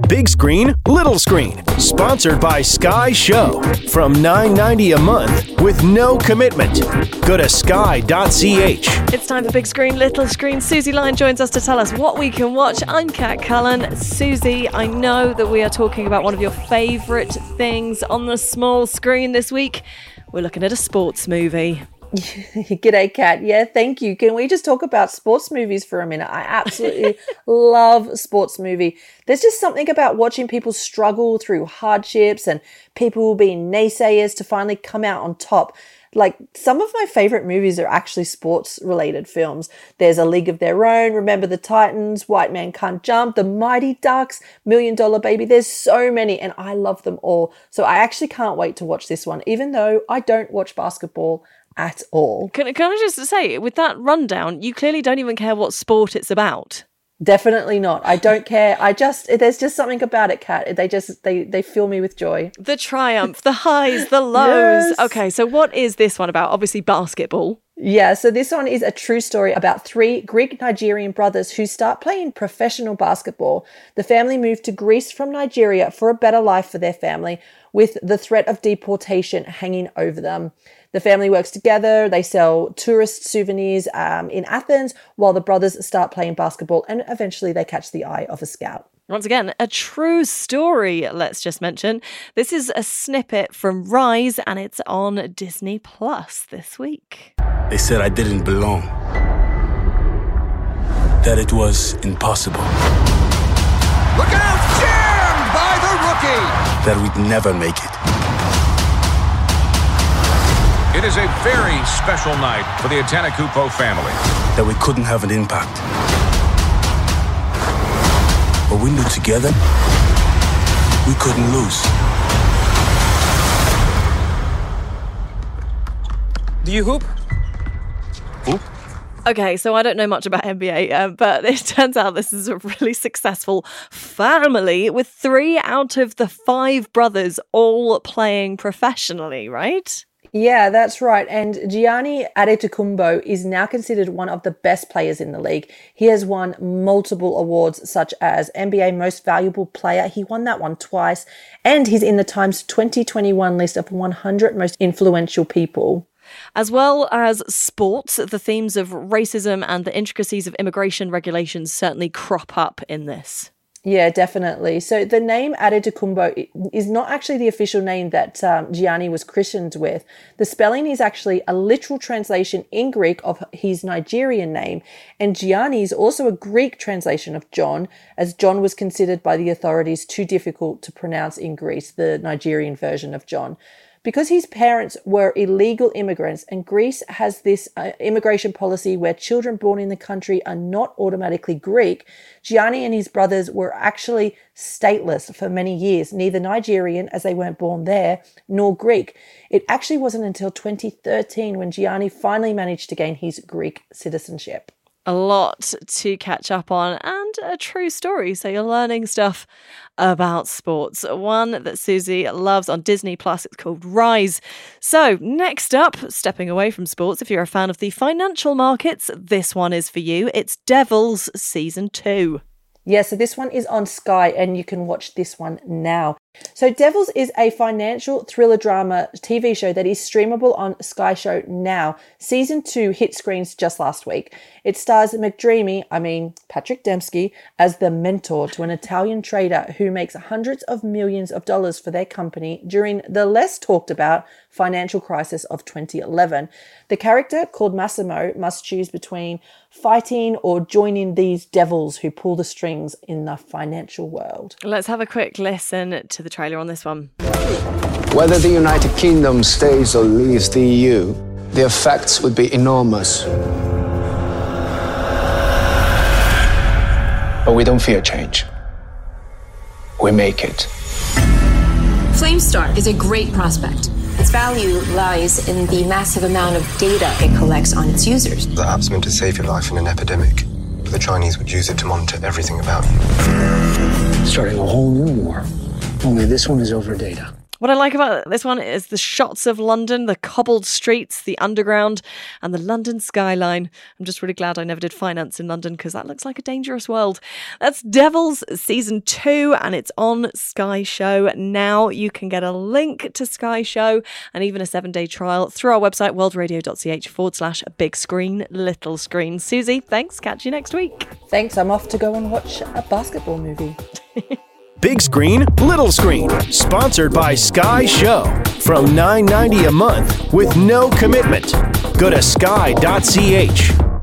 Big Screen, Little Screen, sponsored by Sky Show. From $9.90 a month with no commitment. Go to sky.ch. It's time for Big Screen, Little Screen. Susie Lyon joins us to tell us what we can watch. I'm Kat Cullen. Susie, I know that we are talking about one of your favourite things on the small screen this week. We're looking at a sports movie. G'day, Kat. Yeah, thank you. Can we just talk about sports movies for a minute? I absolutely love sports movie. There's just something about watching people struggle through hardships and people being naysayers to finally come out on top. Like, some of my favorite movies are actually sports-related films. There's A League of Their Own, Remember the Titans, White Man Can't Jump, The Mighty Ducks, $1 Million Baby. There's so many, and I love them all. So I actually can't wait to watch this one, even though I don't watch basketball at all. Can I just say, with that rundown, you clearly don't even care what sport it's about. Definitely not. I don't care. There's just something about it, Kat. They fill me with joy. The triumph, the highs, the lows. Yes. Okay, so what is this one about? Obviously basketball. Yeah, so this one is a true story about 3 Greek-Nigerian brothers who start playing professional basketball. The family moved to Greece from Nigeria for a better life for their family, with the threat of deportation hanging over them. The family works together. They sell tourist souvenirs in Athens while the brothers start playing basketball, and eventually they catch the eye of a scout. Once again, a true story, let's just mention. This is a snippet from Rise, and it's on Disney Plus this week. They said I didn't belong. That it was impossible. Look out! Jammed by the rookie! That we'd never make it. It is a very special night for the Atanacupo family. That we couldn't have an impact. But we knew together we couldn't lose. Do you hoop? Hoop? Okay, so I don't know much about NBA, but it turns out this is a really successful family with 3 out of the 5 brothers all playing professionally, right? Yeah, that's right. And Gianni Antetokounmpo is now considered one of the best players in the league. He has won multiple awards, such as NBA Most Valuable Player. He won that one twice. And he's in the Times 2021 list of 100 most influential people. As well as sports, the themes of racism and the intricacies of immigration regulations certainly crop up in this. Yeah, definitely. So the name Antetokounmpo is not actually the official name that Gianni was christened with. The spelling is actually a literal translation in Greek of his Nigerian name. And Gianni is also a Greek translation of John, as John was considered by the authorities too difficult to pronounce in Greece, the Nigerian version of John. Because his parents were illegal immigrants, and Greece has this immigration policy where children born in the country are not automatically Greek, Gianni and his brothers were actually stateless for many years, neither Nigerian, as they weren't born there, nor Greek. It actually wasn't until 2013 when Gianni finally managed to gain his Greek citizenship. A lot to catch up on and a true story. So you're learning stuff about sports. One that Susie loves on Disney Plus. It's called Rise. So next up, stepping away from sports, if you're a fan of the financial markets, this one is for you. It's Devils Season 2. Yeah, so this one is on Sky and you can watch this one now. So Devils is a financial thriller drama TV show that is streamable on Sky Show now. Season 2 hit screens just last week. It stars Patrick Dembski, as the mentor to an Italian trader who makes hundreds of millions of dollars for their company during the less talked about financial crisis of 2011. The character, called Massimo, must choose between fighting or joining these devils who pull the strings in the financial world. Let's have a quick listen to the trailer on this one. Whether the United Kingdom stays or leaves the EU, the effects would be enormous. But we don't fear change. We make it. Flamestar is a great prospect. Its value lies in the massive amount of data it collects on its users. The app's meant to save your life in an epidemic. The Chinese would use it to monitor everything about you. Starting a whole new war. Only this one is over data. What I like about this one is the shots of London, the cobbled streets, the underground, and the London skyline. I'm just really glad I never did finance in London because that looks like a dangerous world. That's Devils Season 2, and it's on Sky Show now. You can get a link to Sky Show and even a 7-day trial through our website, worldradio.ch/big screen, little screen. Susie, thanks. Catch you next week. Thanks. I'm off to go and watch a basketball movie. Big Screen, Little Screen, sponsored by Sky Show. From $9.90 a month with no commitment. Go to sky.ch.